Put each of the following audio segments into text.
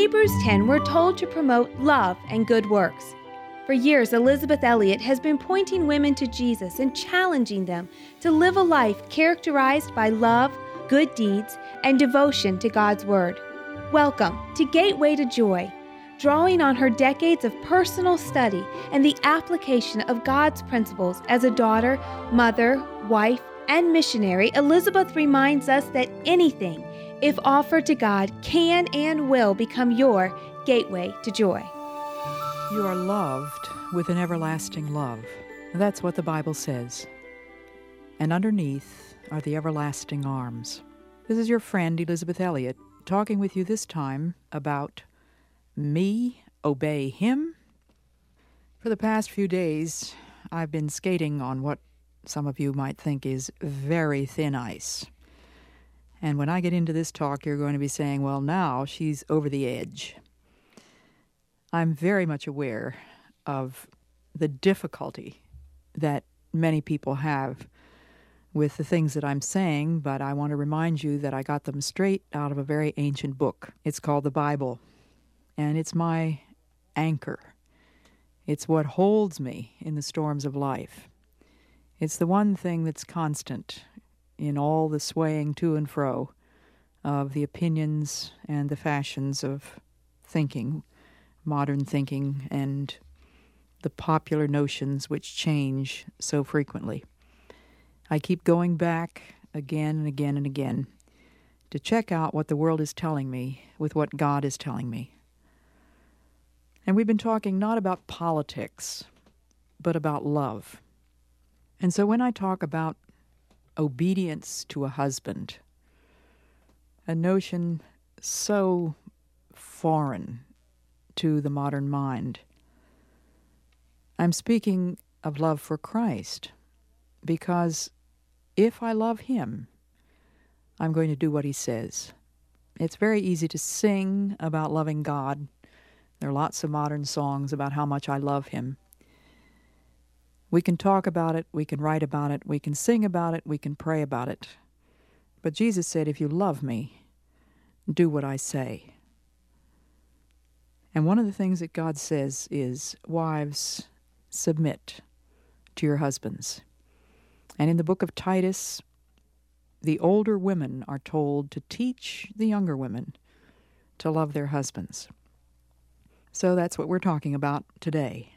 Hebrews 10, we're told to promote love and good works. For years, Elisabeth Elliot has been pointing women to Jesus and challenging them to live a life characterized by love, good deeds, and devotion to God's Word. Welcome to Gateway to Joy. Drawing on her decades of personal study and the application of God's principles as a daughter, mother, wife, and missionary, Elisabeth reminds us that anything, if offered to God, can and will become your gateway to joy. You are loved with an everlasting love. That's what the Bible says. And underneath are the everlasting arms. This is your friend, Elisabeth Elliot, talking with you this time about me, obey him. For the past few days, I've been skating on what some of you might think is very thin ice. And when I get into this talk, you're going to be saying, well, now she's over the edge. I'm very much aware of the difficulty that many people have with the things that I'm saying, but I want to remind you that I got them straight out of a very ancient book. It's called the Bible, and it's my anchor. It's what holds me in the storms of life. It's the one thing that's constant in all the swaying to and fro of the opinions and the fashions of thinking, modern thinking, and the popular notions which change so frequently. I keep going back again and again and again to check out what the world is telling me with what God is telling me. And we've been talking not about politics, but about love. And so when I talk about obedience to a husband, a notion so foreign to the modern mind, I'm speaking of love for Christ, because if I love him, I'm going to do what he says. It's very easy to sing about loving God. There are lots of modern songs about how much I love him. We can talk about it, we can write about it, we can sing about it, we can pray about it. But Jesus said, if you love me, do what I say. And one of the things that God says is, wives, submit to your husbands. And in the book of Titus, the older women are told to teach the younger women to love their husbands. So that's what we're talking about today.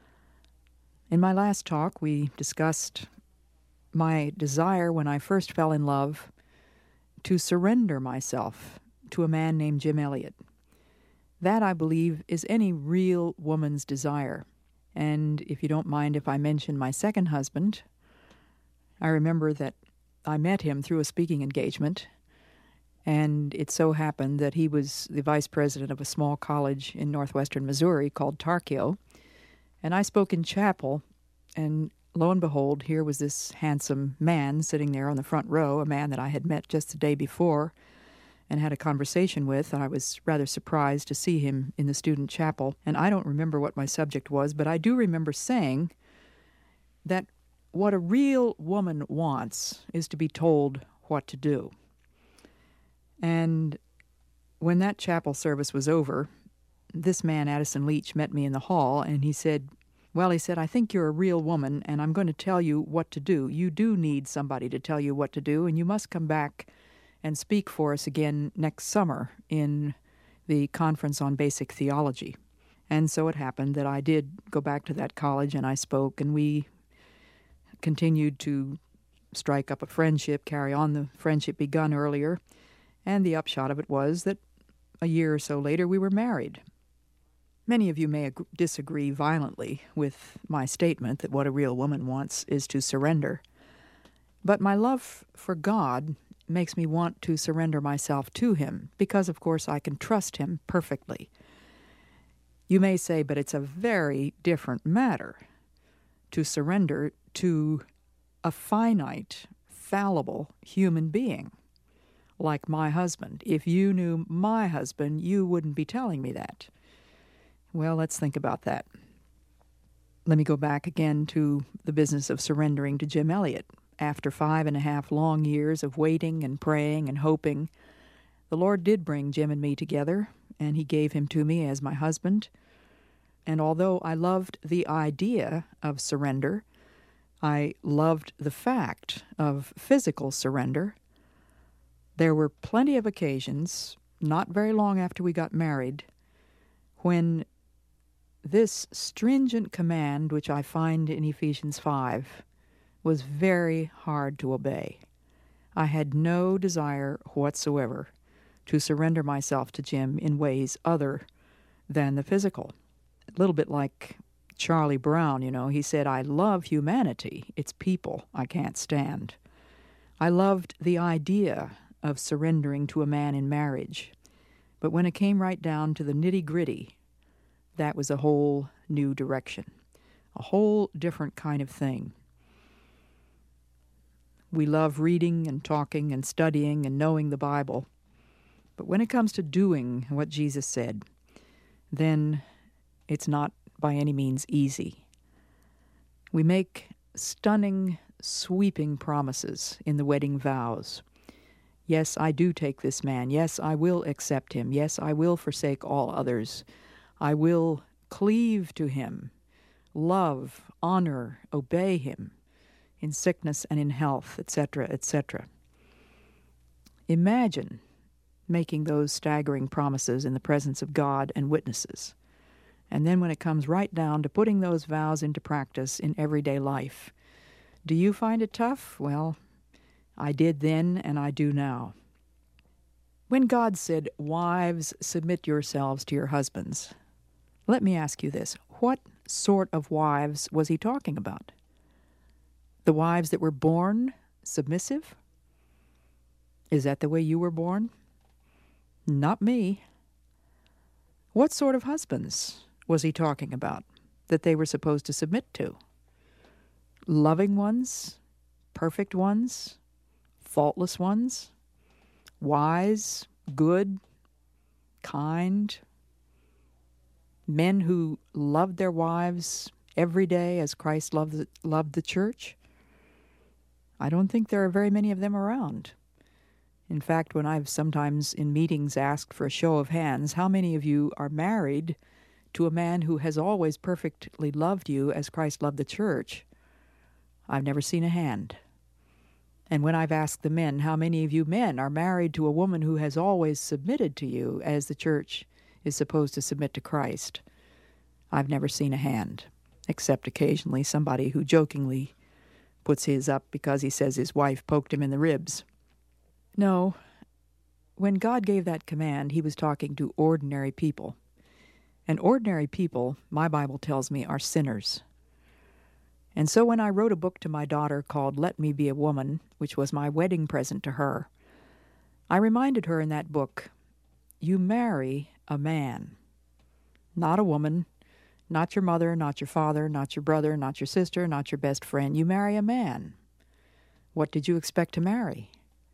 In my last talk, we discussed my desire when I first fell in love to surrender myself to a man named Jim Elliot. That, I believe, is any real woman's desire. And if you don't mind if I mention my second husband, I remember that I met him through a speaking engagement, and it so happened that he was the vice president of a small college in northwestern Missouri called Tarkio, and I spoke in chapel, and lo and behold, here was this handsome man sitting there on the front row, a man that I had met just the day before and had a conversation with. I was rather surprised to see him in the student chapel, and I don't remember what my subject was, but I do remember saying that what a real woman wants is to be told what to do. And when that chapel service was over, this man, Addison Leach, met me in the hall, and he said, I think you're a real woman, and I'm going to tell you what to do. You do need somebody to tell you what to do, and you must come back and speak for us again next summer in the Conference on Basic Theology. And so it happened that I did go back to that college, and I spoke, and we continued to strike up a friendship, carry on the friendship begun earlier, and the upshot of it was that a year or so later we were married. Many of you may disagree violently with my statement that what a real woman wants is to surrender. But my love for God makes me want to surrender myself to him, because, of course, I can trust him perfectly. You may say, but it's a very different matter to surrender to a finite, fallible human being like my husband. If you knew my husband, you wouldn't be telling me that. Well, let's think about that. Let me go back again to the business of surrendering to Jim Elliot. After 5.5 long years of waiting and praying and hoping, the Lord did bring Jim and me together and he gave him to me as my husband. And although I loved the idea of surrender, I loved the fact of physical surrender. There were plenty of occasions, not very long after we got married, when this stringent command, which I find in Ephesians 5, was very hard to obey. I had no desire whatsoever to surrender myself to Jim in ways other than the physical. A little bit like Charlie Brown, he said, I love humanity. It's people I can't stand. I loved the idea of surrendering to a man in marriage. But when it came right down to the nitty-gritty, that was a whole new direction, a whole different kind of thing. We love reading and talking and studying and knowing the Bible. But when it comes to doing what Jesus said, then it's not by any means easy. We make stunning, sweeping promises in the wedding vows. Yes, I do take this man. Yes, I will accept him. Yes, I will forsake all others. I will cleave to him, love, honor, obey him in sickness and in health, etc., etc. Imagine making those staggering promises in the presence of God and witnesses. And then when it comes right down to putting those vows into practice in everyday life, do you find it tough? Well, I did then and I do now. When God said, "Wives, submit yourselves to your husbands," let me ask you this. What sort of wives was he talking about? The wives that were born submissive? Is that the way you were born? Not me. What sort of husbands was he talking about that they were supposed to submit to? Loving ones? Perfect ones? Faultless ones? Wise? Good? Kind? Men who loved their wives every day as Christ loved the church? I don't think there are very many of them around. In fact, when I've sometimes in meetings asked for a show of hands, how many of you are married to a man who has always perfectly loved you as Christ loved the church, I've never seen a hand. And when I've asked the men, how many of you men are married to a woman who has always submitted to you as the church is supposed to submit to Christ, I've never seen a hand, except occasionally somebody who jokingly puts his up because he says his wife poked him in the ribs. No, when God gave that command, he was talking to ordinary people. And ordinary people, my Bible tells me, are sinners. And so when I wrote a book to my daughter called Let Me Be a Woman, which was my wedding present to her, I reminded her in that book, you marry a man, not a woman, not your mother, not your father, not your brother, not your sister, not your best friend. You marry a man. What did you expect to marry?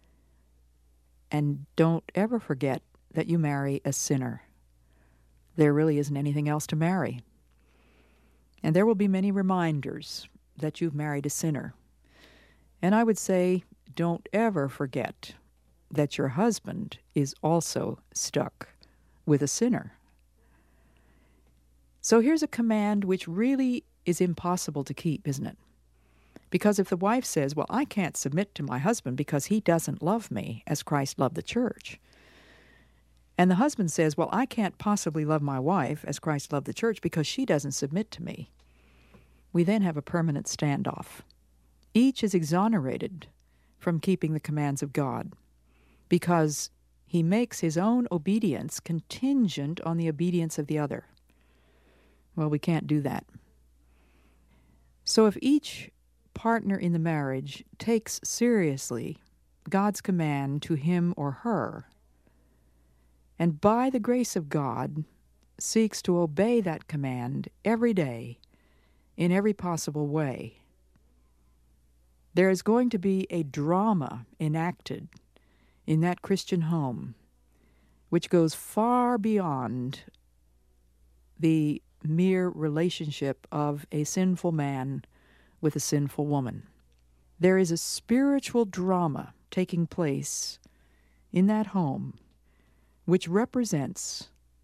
And don't ever forget that you marry a sinner. There really isn't anything else to marry. And there will be many reminders that you've married a sinner. And I would say, don't ever forget that your husband is also stuck with a sinner. So here's a command which really is impossible to keep, isn't it? Because if the wife says, well, I can't submit to my husband because he doesn't love me as Christ loved the church, and the husband says, well, I can't possibly love my wife as Christ loved the church because she doesn't submit to me, we then have a permanent standoff. Each is exonerated from keeping the commands of God because he makes his own obedience contingent on the obedience of the other. Well, we can't do that. So if each partner in the marriage takes seriously God's command to him or her, and by the grace of God seeks to obey that command every day in every possible way, there is going to be a drama enacted in that Christian home which goes far beyond the mere relationship of a sinful man with a sinful woman. There is a spiritual drama taking place in that home which represents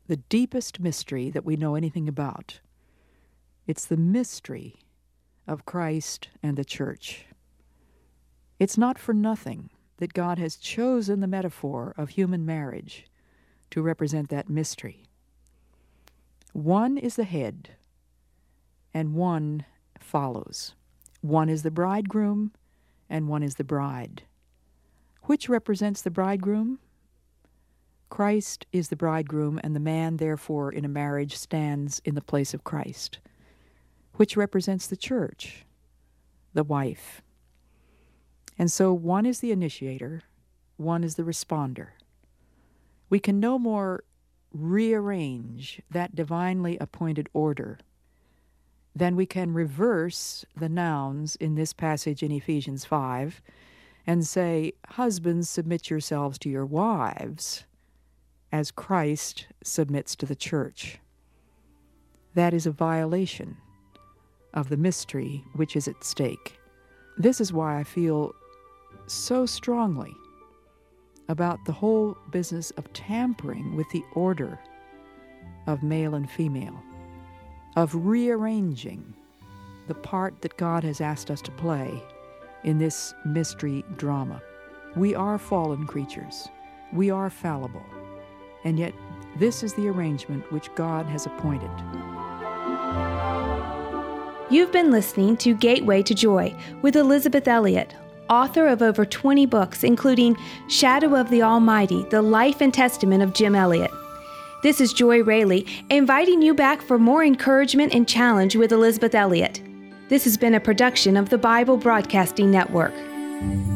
the deepest mystery that we know anything about. It's the mystery of Christ and the church. It's not for nothing that God has chosen the metaphor of human marriage to represent that mystery. One is the head, and one follows. One is the bridegroom, and one is the bride. Which represents the bridegroom? Christ is the bridegroom, and the man, therefore, in a marriage stands in the place of Christ. Which represents the church? The wife. And so one is the initiator, one is the responder. We can no more rearrange that divinely appointed order than we can reverse the nouns in this passage in Ephesians 5 and say, husbands, submit yourselves to your wives as Christ submits to the church. That is a violation of the mystery which is at stake. This is why I feel so strongly about the whole business of tampering with the order of male and female, of rearranging the part that God has asked us to play in this mystery drama. We are fallen creatures. We are fallible. And yet, this is the arrangement which God has appointed. You've been listening to Gateway to Joy with Elisabeth Elliot, author of over 20 books, including Shadow of the Almighty, The Life and Testament of Jim Elliot. This is Joy Rayleigh, inviting you back for more encouragement and challenge with Elisabeth Elliot. This has been a production of the Bible Broadcasting Network.